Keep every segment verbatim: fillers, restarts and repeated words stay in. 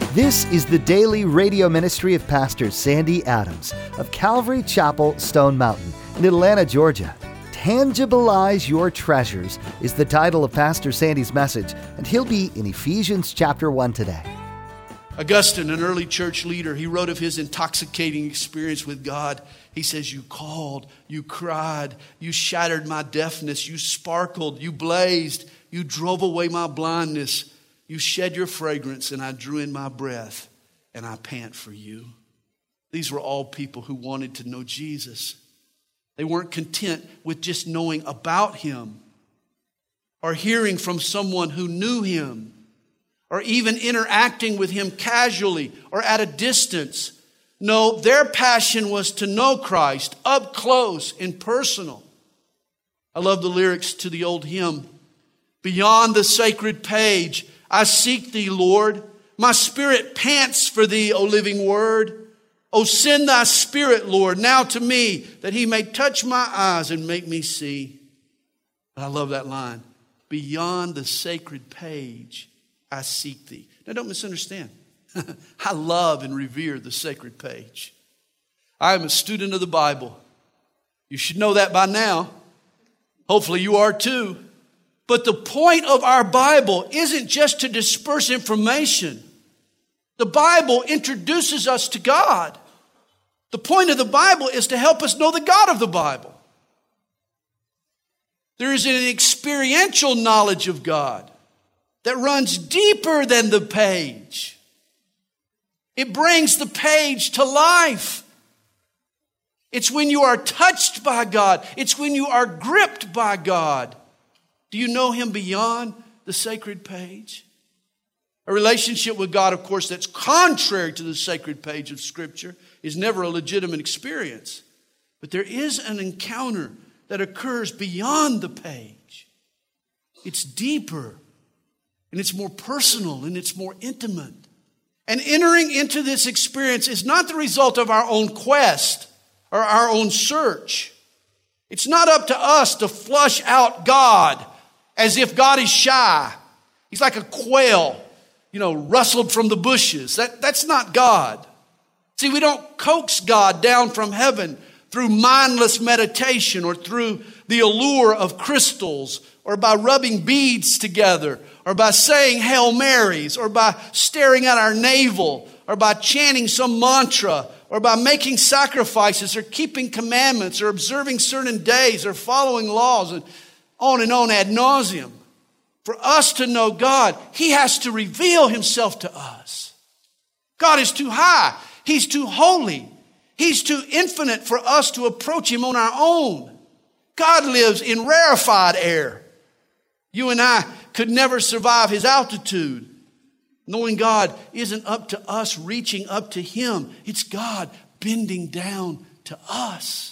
This is the daily radio ministry of Pastor Sandy Adams of Calvary Chapel, Stone Mountain in Atlanta, Georgia. Tangibilize Your Treasures is the title of Pastor Sandy's message, and he'll be in Ephesians chapter one today. Augustine, an early church leader, he wrote of his intoxicating experience with God. He says, "You called, you cried, you shattered my deafness, you sparkled, you blazed, you drove away my blindness. You shed your fragrance, and I drew in my breath, and I pant for you." These were all people who wanted to know Jesus. They weren't content with just knowing about him or hearing from someone who knew him or even interacting with him casually or at a distance. No, their passion was to know Christ up close and personal. I love the lyrics to the old hymn, "Beyond the sacred page, I seek thee, Lord. My spirit pants for thee, O living word. O send thy spirit, Lord, now to me, that he may touch my eyes and make me see." I love that line. Beyond the sacred page, I seek thee. Now don't misunderstand. I love and revere the sacred page. I am a student of the Bible. You should know that by now. Hopefully you are too. But the point of our Bible isn't just to disperse information. The Bible introduces us to God. The point of the Bible is to help us know the God of the Bible. There is an experiential knowledge of God that runs deeper than the page. It brings the page to life. It's when you are touched by God. It's when you are gripped by God. Do you know him beyond the sacred page? A relationship with God, of course, that's contrary to the sacred page of Scripture is never a legitimate experience. But there is an encounter that occurs beyond the page. It's deeper, and it's more personal, and it's more intimate. And entering into this experience is not the result of our own quest or our own search. It's not up to us to flush out God as if God is shy. He's like a quail, you know, rustled from the bushes. That, that's not God. See, we don't coax God down from heaven through mindless meditation or through the allure of crystals or by rubbing beads together or by saying Hail Marys or by staring at our navel or by chanting some mantra or by making sacrifices or keeping commandments or observing certain days or following laws and on and on ad nauseum. For us to know God, he has to reveal himself to us. God is too high. He's too holy. He's too infinite for us to approach him on our own. God lives in rarefied air. You and I could never survive his altitude. Knowing God isn't up to us reaching up to him. It's God bending down to us.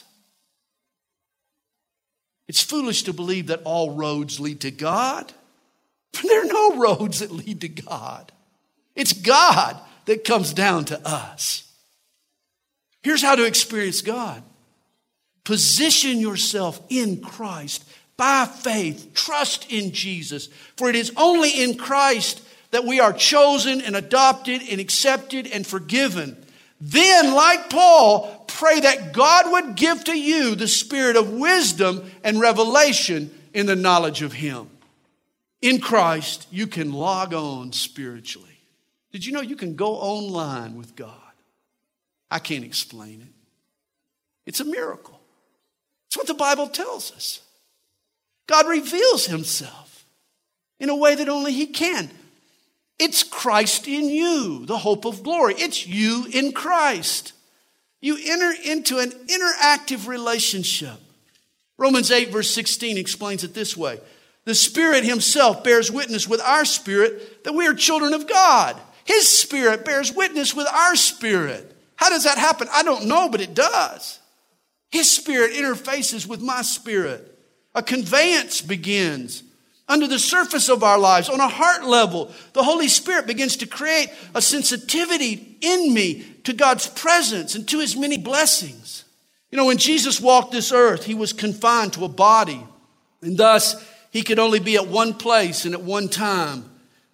It's foolish to believe that all roads lead to God. There are no roads that lead to God. It's God that comes down to us. Here's how to experience God. Position yourself in Christ by faith. Trust in Jesus. For it is only in Christ that we are chosen and adopted and accepted and forgiven. Then, like Paul, pray that God would give to you the spirit of wisdom and revelation in the knowledge of him. In Christ, you can log on spiritually. Did you know you can go online with God? I can't explain it. It's a miracle. It's what the Bible tells us. God reveals himself in a way that only he can. It's Christ in you, the hope of glory. It's you in Christ. You enter into an interactive relationship. Romans eight verse sixteen explains it this way. The Spirit himself bears witness with our spirit that we are children of God. His Spirit bears witness with our spirit. How does that happen? I don't know, but it does. His Spirit interfaces with my spirit. A conveyance begins. Under the surface of our lives, on a heart level, the Holy Spirit begins to create a sensitivity in me to God's presence and to his many blessings. You know, when Jesus walked this earth, he was confined to a body, and thus he could only be at one place and at one time.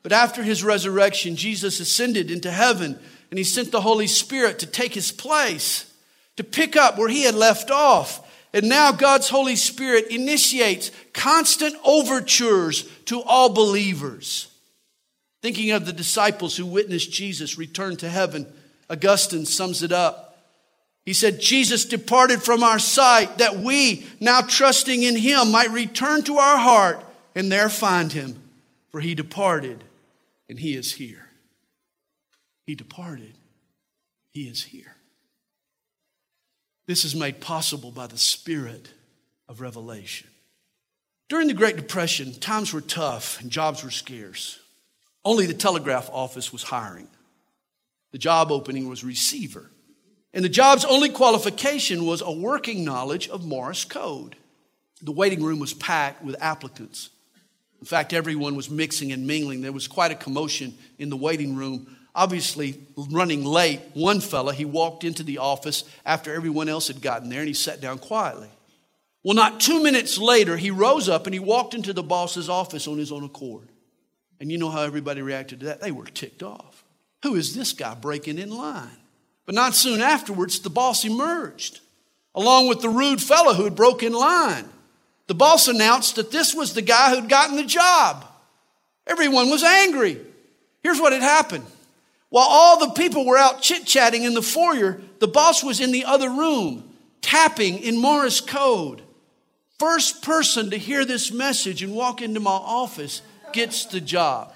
But after his resurrection, Jesus ascended into heaven, and he sent the Holy Spirit to take his place, to pick up where he had left off. And now God's Holy Spirit initiates constant overtures to all believers. Thinking of the disciples who witnessed Jesus return to heaven, Augustine sums it up. He said, Jesus departed from our sight that we, now trusting in him, might return to our heart and there find him. For he departed and he is here. He departed. He is here. This is made possible by the Spirit of revelation. During the Great Depression, times were tough and jobs were scarce. Only the telegraph office was hiring. The job opening was receiver. And the job's only qualification was a working knowledge of Morse code. The waiting room was packed with applicants. In fact, everyone was mixing and mingling. There was quite a commotion in the waiting room. Obviously, running late, one fella, he walked into the office after everyone else had gotten there, and he sat down quietly. Well, not two minutes later, he rose up and he walked into the boss's office on his own accord. And you know how everybody reacted to that? They were ticked off. Who is this guy breaking in line? But not soon afterwards, the boss emerged, along with the rude fellow who had broken in line. The boss announced that this was the guy who'd gotten the job. Everyone was angry. Here's what had happened. While all the people were out chit-chatting in the foyer, the boss was in the other room, tapping in Morse code. First person to hear this message and walk into my office gets the job.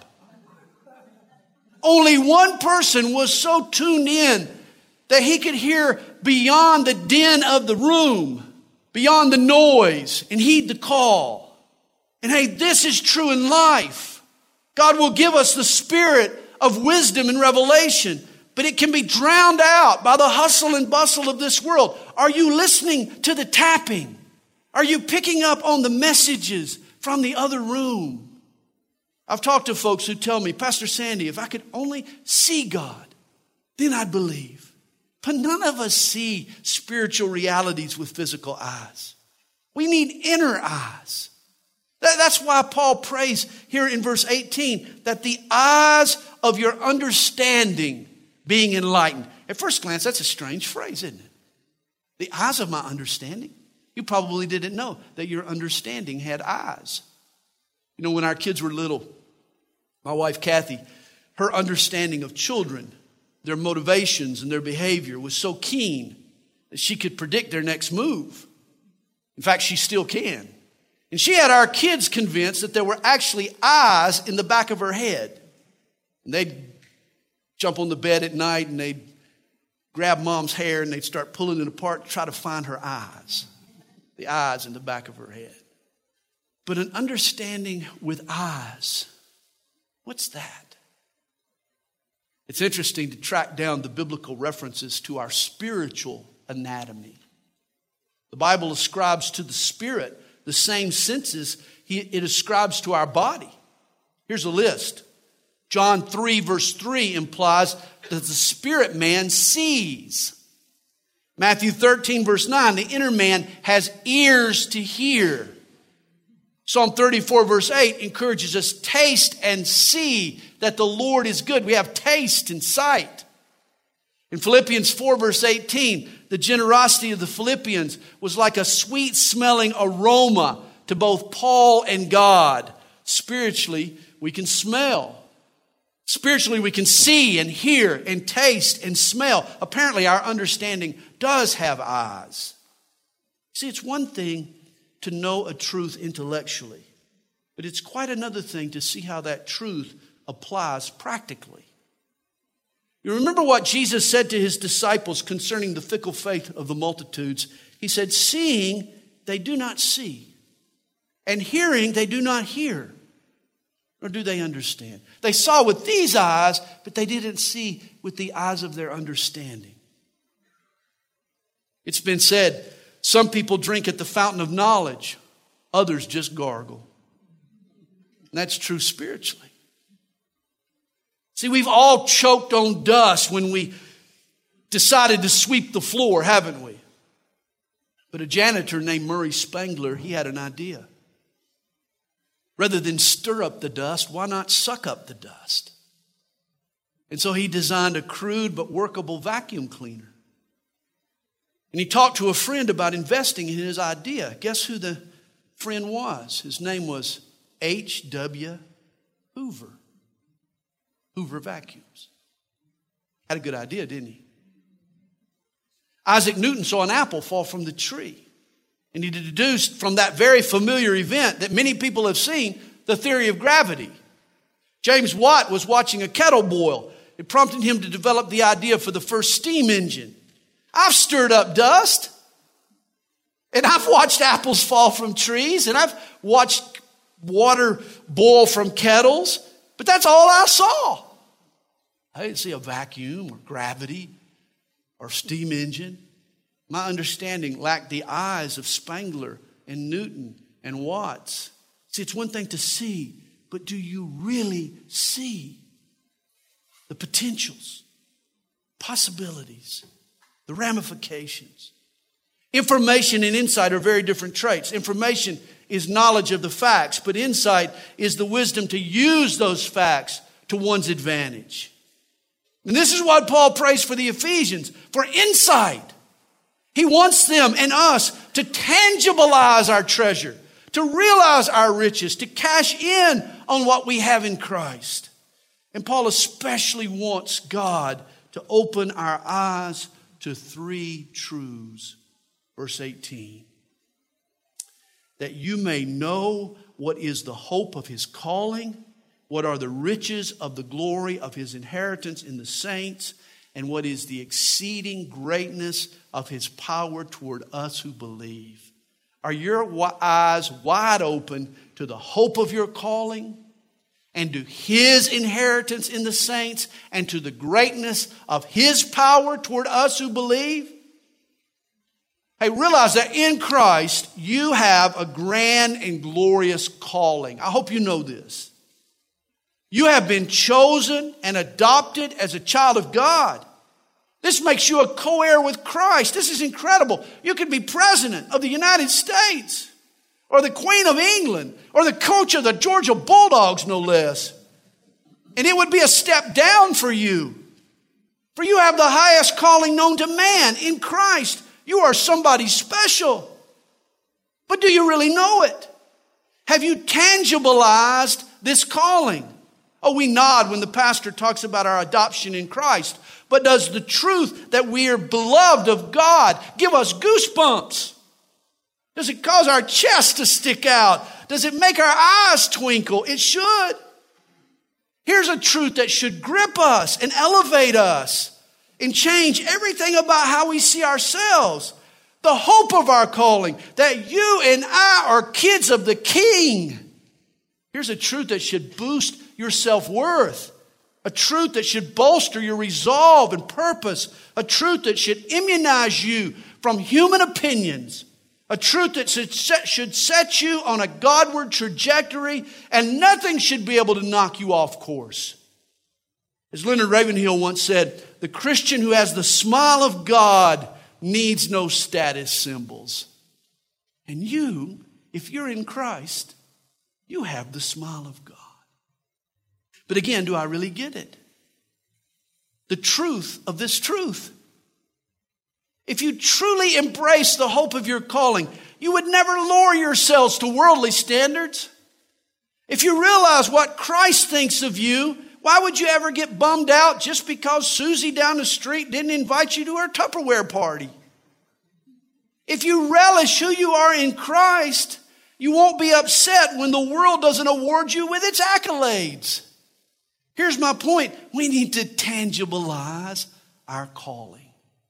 Only one person was so tuned in that he could hear beyond the din of the room, beyond the noise, and heed the call. And hey, this is true in life. God will give us the spirit of wisdom and revelation, but it can be drowned out by the hustle and bustle of this world. Are you listening to the tapping? Are you picking up on the messages from the other room? I've talked to folks who tell me, Pastor Sandy, if I could only see God, then I'd believe. But none of us see spiritual realities with physical eyes. We need inner eyes. That's why Paul prays here in verse eighteen that the eyes of your understanding being enlightened. At first glance, that's a strange phrase, isn't it? The eyes of my understanding. You probably didn't know that your understanding had eyes. You know, when our kids were little, my wife Kathy, her understanding of children, their motivations and their behavior was so keen that she could predict their next move. In fact, she still can. And she had our kids convinced that there were actually eyes in the back of her head. And they'd jump on the bed at night and they'd grab mom's hair and they'd start pulling it apart to try to find her eyes. The eyes in the back of her head. But an understanding with eyes, what's that? It's interesting to track down the biblical references to our spiritual anatomy. The Bible ascribes to the spirit the same senses it ascribes to our body. Here's a list. John three verse three implies that the spirit man sees. Matthew thirteen verse nine, the inner man has ears to hear. Psalm thirty-four verse eight encourages us, taste and see that the Lord is good. We have taste and sight. In Philippians four verse eighteen, the generosity of the Philippians was like a sweet smelling aroma to both Paul and God. Spiritually, we can smell. Spiritually, we can see and hear and taste and smell. Apparently, our understanding does have eyes. See, it's one thing to know a truth intellectually, but it's quite another thing to see how that truth applies practically. You remember what Jesus said to his disciples concerning the fickle faith of the multitudes. He said, seeing, they do not see, and hearing, they do not hear, nor do they understand. They saw with these eyes, but they didn't see with the eyes of their understanding. It's been said, some people drink at the fountain of knowledge, others just gargle. And that's true spiritually. See, we've all choked on dust when we decided to sweep the floor, haven't we? But a janitor named Murray Spangler, he had an idea. Rather than stir up the dust, why not suck up the dust? And so he designed a crude but workable vacuum cleaner. And he talked to a friend about investing in his idea. Guess who the friend was? His name was H W Hoover. Hoover Vacuums. Had a good idea, didn't he? Isaac Newton saw an apple fall from the tree. And he deduced from that very familiar event that many people have seen, the theory of gravity. James Watt was watching a kettle boil. It prompted him to develop the idea for the first steam engine. I've stirred up dust. And I've watched apples fall from trees. And I've watched water boil from kettles. But that's all I saw. I didn't see a vacuum or gravity or steam engine. My understanding lacked the eyes of Spengler and Newton and Watts. See, it's one thing to see, but do you really see the potentials, possibilities, the ramifications? Information and insight are very different traits. Information is knowledge of the facts, but insight is the wisdom to use those facts to one's advantage. And this is what Paul prays for the Ephesians, for insight. He wants them and us to tangibilize our treasure, to realize our riches, to cash in on what we have in Christ. And Paul especially wants God to open our eyes to three truths. Verse eighteen. That you may know what is the hope of his calling, what are the riches of the glory of his inheritance in the saints, and what is the exceeding greatness of his power toward us who believe. Are your eyes wide open to the hope of your calling and to his inheritance in the saints and to the greatness of his power toward us who believe? Hey, realize that in Christ you have a grand and glorious calling. I hope you know this. You have been chosen and adopted as a child of God. This makes you a co-heir with Christ. This is incredible. You could be president of the United States or the Queen of England or the coach of the Georgia Bulldogs, no less. And it would be a step down for you. For you have the highest calling known to man in Christ. You are somebody special. But do you really know it? Have you tangibilized this calling? Oh, we nod when the pastor talks about our adoption in Christ. But does the truth that we are beloved of God give us goosebumps? Does it cause our chest to stick out? Does it make our eyes twinkle? It should. Here's a truth that should grip us and elevate us and change everything about how we see ourselves. The hope of our calling, that you and I are kids of the King. Here's a truth that should boost your self-worth. A truth that should bolster your resolve and purpose. A truth that should immunize you from human opinions. A truth that should set, should set you on a Godward trajectory, and nothing should be able to knock you off course. As Leonard Ravenhill once said, the Christian who has the smile of God needs no status symbols. And you, if you're in Christ, you have the smile of God. But again, do I really get it? The truth of this truth. If you truly embrace the hope of your calling, you would never lower yourselves to worldly standards. If you realize what Christ thinks of you, why would you ever get bummed out just because Susie down the street didn't invite you to her Tupperware party? If you relish who you are in Christ, you won't be upset when the world doesn't award you with its accolades. Here's my point. We need to tangibilize our calling.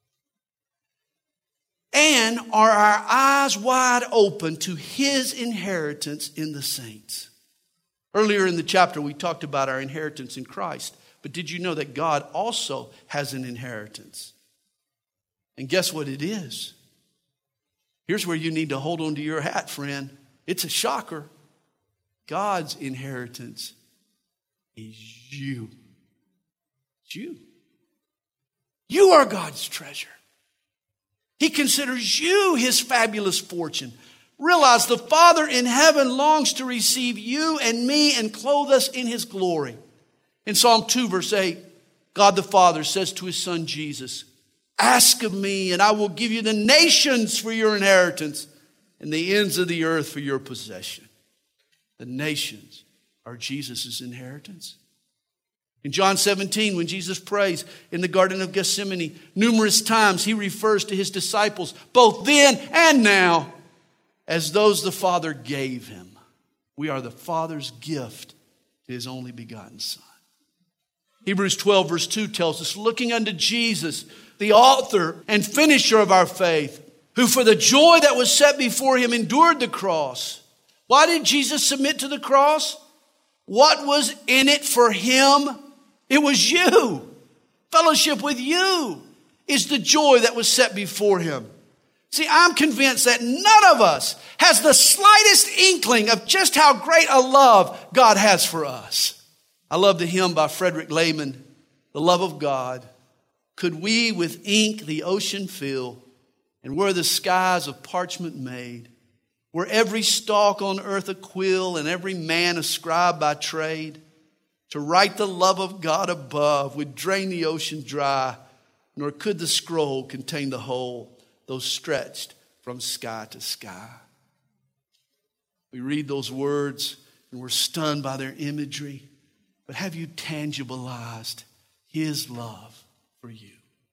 And are our eyes wide open to his inheritance in the saints? Earlier in the chapter, we talked about our inheritance in Christ. But did you know that God also has an inheritance? And guess what it is? Here's where you need to hold on to your hat, friend. It's a shocker. God's inheritance is you. It's you. You are God's treasure. He considers you his fabulous fortune, Realize the Father in heaven longs to receive you and me and clothe us in His glory. In Psalm two, verse eight, God the Father says to His Son Jesus, ask of me and I will give you the nations for your inheritance and the ends of the earth for your possession. The nations are Jesus' inheritance. In John seventeen, when Jesus prays in the Garden of Gethsemane, numerous times He refers to His disciples, both then and now, as those the Father gave Him. We are the Father's gift to His only begotten Son. Hebrews twelve verse two tells us, looking unto Jesus, the author and finisher of our faith, who for the joy that was set before Him endured the cross. Why did Jesus submit to the cross? What was in it for Him? It was you. Fellowship with you is the joy that was set before Him. See, I'm convinced that none of us has the slightest inkling of just how great a love God has for us. I love the hymn by Frederick Lehman, The Love of God. Could we with ink the ocean fill, and were the skies of parchment made, were every stalk on earth a quill, and every man a scribe by trade, to write the love of God above would drain the ocean dry, nor could the scroll contain the whole, though stretched from sky to sky. We read those words and we're stunned by their imagery. But have you tangibilized His love for you?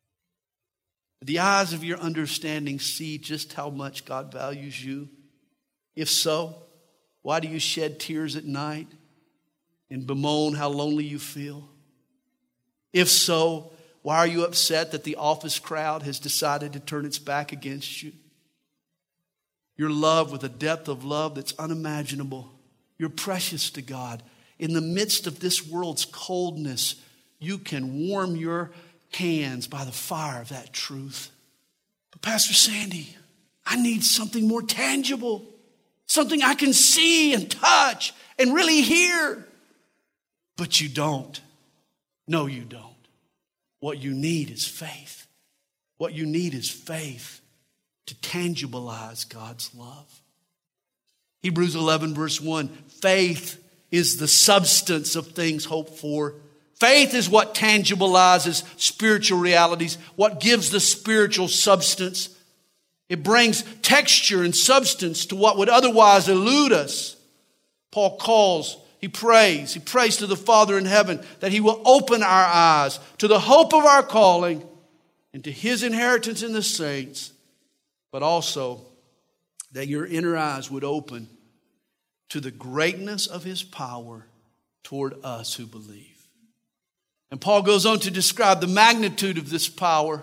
The eyes of your understanding see just how much God values you. If so, why do you shed tears at night and bemoan how lonely you feel? If so, why are you upset that the office crowd has decided to turn its back against you? You're loved with a depth of love that's unimaginable. You're precious to God. In the midst of this world's coldness, you can warm your hands by the fire of that truth. But Pastor Sandy, I need something more tangible. Something I can see and touch and really hear. But you don't. No, you don't. What you need is faith. What you need is faith to tangibilize God's love. Hebrews eleven verse one, faith is the substance of things hoped for. Faith is what tangibilizes spiritual realities, what gives the spiritual substance. It brings texture and substance to what would otherwise elude us. Paul calls, he prays, he prays to the Father in heaven that He will open our eyes to the hope of our calling and to His inheritance in the saints, but also that your inner eyes would open to the greatness of His power toward us who believe. And Paul goes on to describe the magnitude of this power.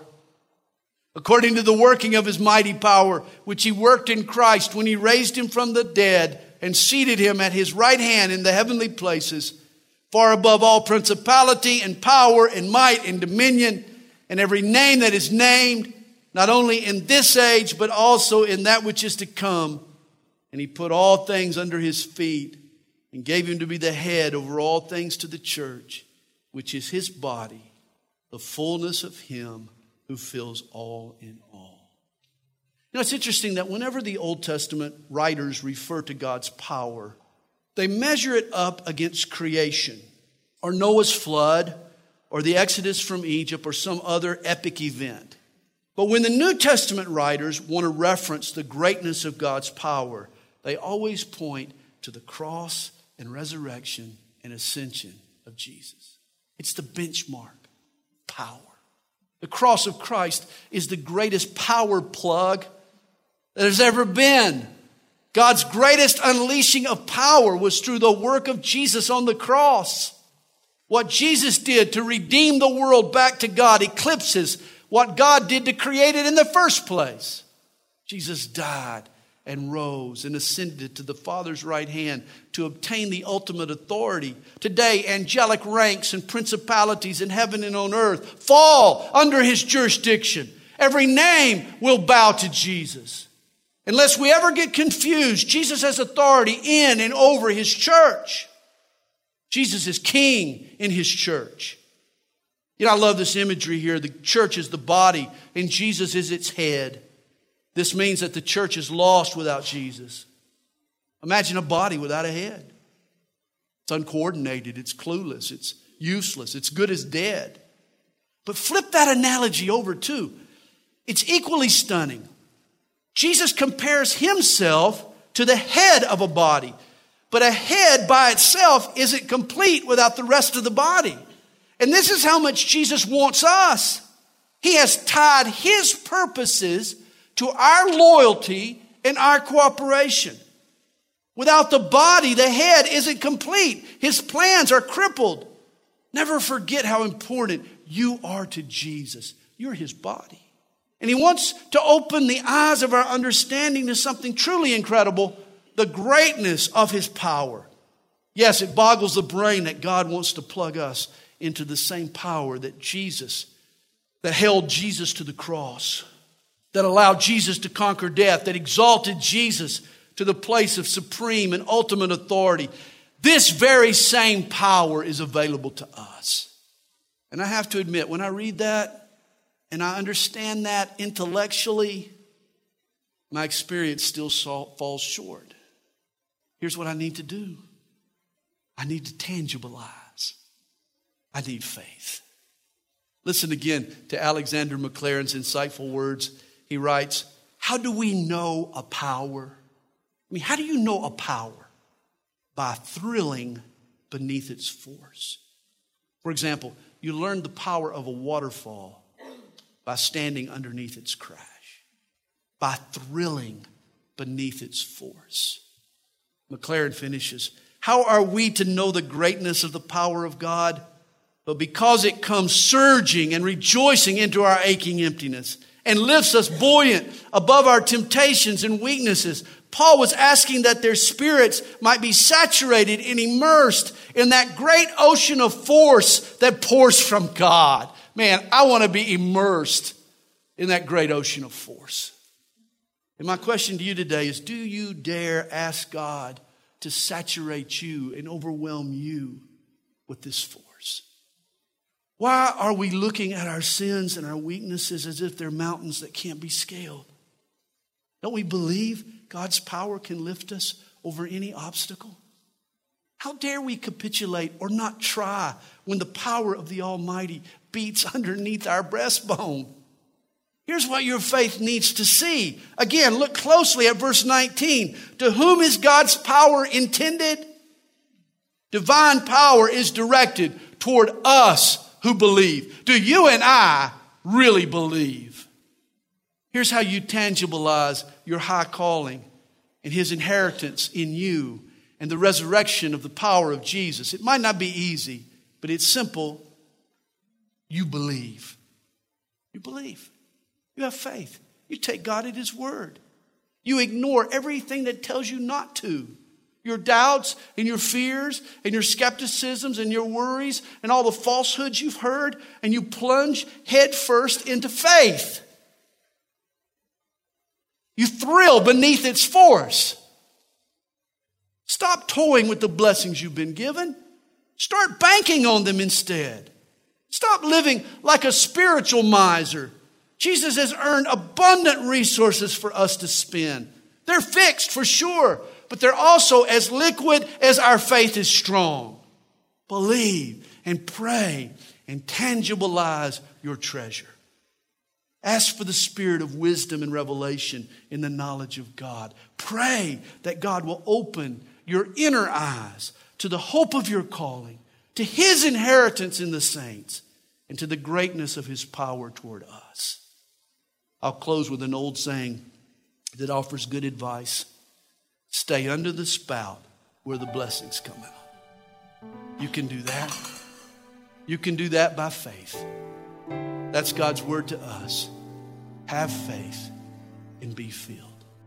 According to the working of His mighty power, which He worked in Christ when He raised Him from the dead and seated Him at His right hand in the heavenly places, far above all principality and power and might and dominion and every name that is named, not only in this age, but also in that which is to come. And He put all things under His feet and gave Him to be the head over all things to the church, which is His body, the fullness of Him who fills all in all. You know, it's interesting that whenever the Old Testament writers refer to God's power, they measure it up against creation, or Noah's flood, or the Exodus from Egypt, or some other epic event. But when the New Testament writers want to reference the greatness of God's power, they always point to the cross and resurrection and ascension of Jesus. It's the benchmark power. The cross of Christ is the greatest power plug that has ever been. God's greatest unleashing of power was through the work of Jesus on the cross. What Jesus did to redeem the world back to God eclipses what God did to create it in the first place. Jesus died and rose and ascended to the Father's right hand to obtain the ultimate authority. Today, angelic ranks and principalities in heaven and on earth fall under His jurisdiction. Every name will bow to Jesus. Unless we ever get confused, Jesus has authority in and over His church. Jesus is king in His church. You know, I love this imagery here. The church is the body and Jesus is its head. This means that the church is lost without Jesus. Imagine a body without a head. It's uncoordinated, it's clueless, it's useless, it's good as dead. But flip that analogy over too. It's equally stunning. Jesus compares himself to the head of a body. But a head by itself isn't complete without the rest of the body. And this is how much Jesus wants us. He has tied his purposes to our loyalty and our cooperation. Without the body, the head isn't complete. His plans are crippled. Never forget how important you are to Jesus. You're his body. And he wants to open the eyes of our understanding to something truly incredible, the greatness of his power. Yes, it boggles the brain that God wants to plug us into the same power that Jesus, that held Jesus to the cross, that allowed Jesus to conquer death, that exalted Jesus to the place of supreme and ultimate authority. This very same power is available to us. And I have to admit, when I read that and I understand that intellectually, my experience still falls short. Here's what I need to do. I need to tangibilize. I need faith. Listen again to Alexander Maclaren's insightful words. He writes, how do we know a power? I mean, how do you know a power? By thrilling beneath its force. For example, you learn the power of a waterfall by standing underneath its crash, by thrilling beneath its force. Maclaren finishes, how are we to know the greatness of the power of God? But because it comes surging and rejoicing into our aching emptiness and lifts us buoyant above our temptations and weaknesses. Paul was asking that their spirits might be saturated and immersed in that great ocean of force that pours from God. Man, I want to be immersed in that great ocean of force. And my question to you today is, do you dare ask God to saturate you and overwhelm you with this force? Why are we looking at our sins and our weaknesses as if they're mountains that can't be scaled? Don't we believe God's power can lift us over any obstacle? How dare we capitulate or not try when the power of the Almighty beats underneath our breastbone? Here's what your faith needs to see. Again, look closely at verse nineteen. To whom is God's power intended? Divine power is directed toward us who believe. Do you and I really believe? Here's how you tangibilize your high calling and his inheritance in you and the resurrection of the power of Jesus. It might not be easy, but it's simple. You believe. You believe. You have faith. You take God at his word. You ignore everything that tells you not to. Your doubts and your fears and your skepticisms and your worries and all the falsehoods you've heard, and you plunge headfirst into faith. You thrill beneath its force. Stop toying with the blessings you've been given. Start banking on them instead. Stop living like a spiritual miser. Jesus has earned abundant resources for us to spend. They're fixed for sure, but they're also as liquid as our faith is strong. Believe and pray and tangibilize your treasure. Ask for the spirit of wisdom and revelation in the knowledge of God. Pray that God will open your inner eyes to the hope of your calling, to his inheritance in the saints, and to the greatness of his power toward us. I'll close with an old saying that offers good advice. Stay under the spout where the blessings come out. You can do that. You can do that by faith. That's God's word to us. Have faith and be filled.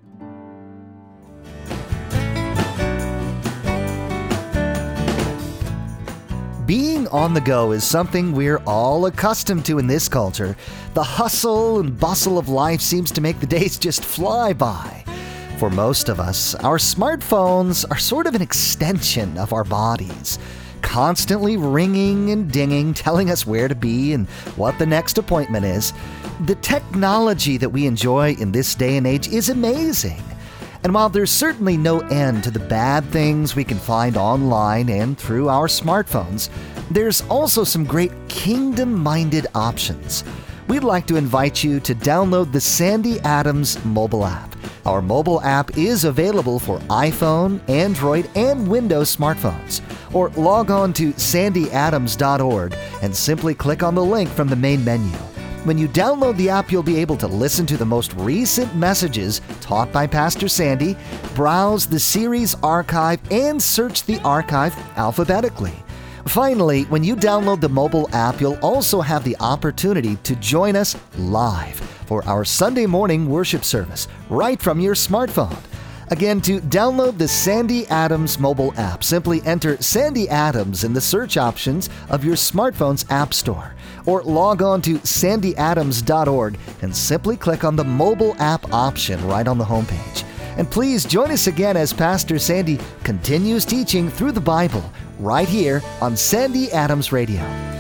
Being on the go is something we're all accustomed to in this culture. The hustle and bustle of life seems to make the days just fly by. For most of us, our smartphones are sort of an extension of our bodies. constantly ringing and dinging, telling us where to be and what the next appointment is. The technology that we enjoy in this day and age is amazing. And while there's certainly no end to the bad things we can find online and through our smartphones, there's also some great kingdom-minded options. We'd like to invite you to download the Sandy Adams mobile app. Our mobile app is available for iPhone, Android, and Windows smartphones. Or log on to sandy adams dot org and simply click on the link from the main menu. When you download the app, you'll be able to listen to the most recent messages taught by Pastor Sandy, browse the series archive, and search the archive alphabetically. Finally, when you download the mobile app, you'll also have the opportunity to join us live for our Sunday morning worship service right from your smartphone. Again, to download the Sandy Adams mobile app, simply enter Sandy Adams in the search options of your smartphone's app store, or log on to sandy adams dot org and simply click on the mobile app option right on the homepage. And please join us again as Pastor Sandy continues teaching through the Bible right here on Sandy Adams Radio.